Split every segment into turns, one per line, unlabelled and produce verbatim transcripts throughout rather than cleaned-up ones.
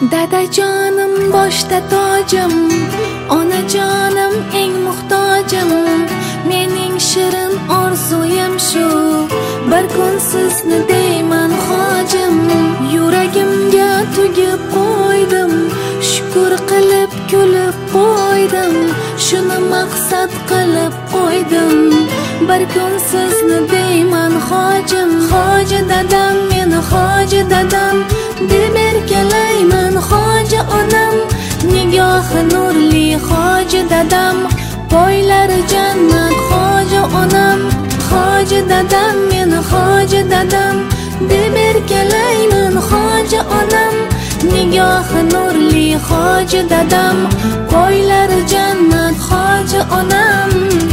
Dadajonim boshda tojim, onajonim eng muhtojim. Mening shirin orzuyim shu, bir kun sizni deyman hojim. Yuragimga tugib qo'ydim, shukr qilib kulib qo'ydim. Shuni maqsad qilib qo'ydim, bir kun sizni deyman hojim. Hoji dadam, meni hoji dadam deb erkalayman hoji onam. Nigohi nurli hoji dadam, poylari jannat hoji onam. Hoji dadam, meni hoji dadam deb erkalayman hoji onam. Nigohi nurli hoji dadam, poylari jannat hoji onam.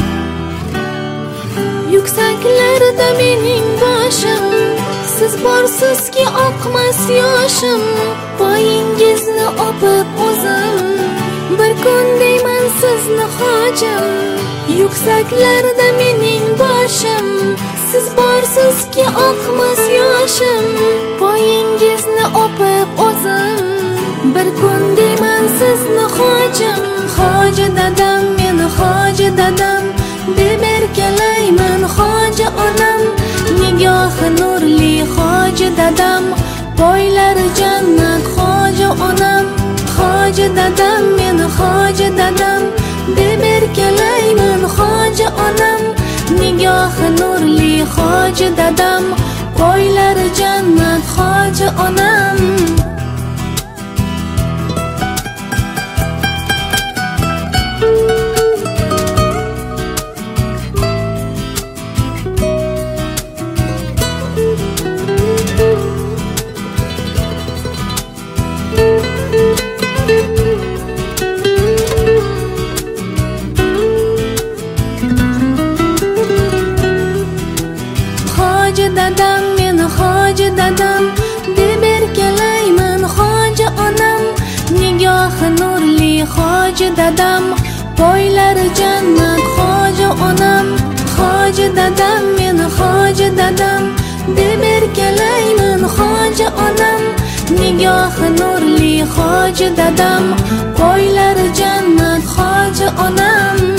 Yuksaklarda mening boshim, siz borsizki oqmas yoshim. Poyingizni o'pib o'zim, bir kun deyman sizni hojim. Yuksaklarda mening boshim, siz borsizki oqmas yoshim. Poyingizni o'pib o'zim, bir kun deyman sizni hojim. Hoji dadam, meni hoji dadam deb erkalayman hoji onam. Nigohi nurli hoji dadam, poylari jannat hoji onam. Hoji dadam, meni hoji dadam deb erkalayman hoji onam. Nigohi nurli hoji dadam, poylari jannat hoji onam. Hoji dadam, meni hoji dadam deb erkalayman hoji onam. Nigohi nurli hoji dadam, poylari jannat hoji onam. Hoji dadam, meni hoji dadam deb erkalayman hoji onam. Nigohi nurli hoji dadam, poylari jannat hoji onam.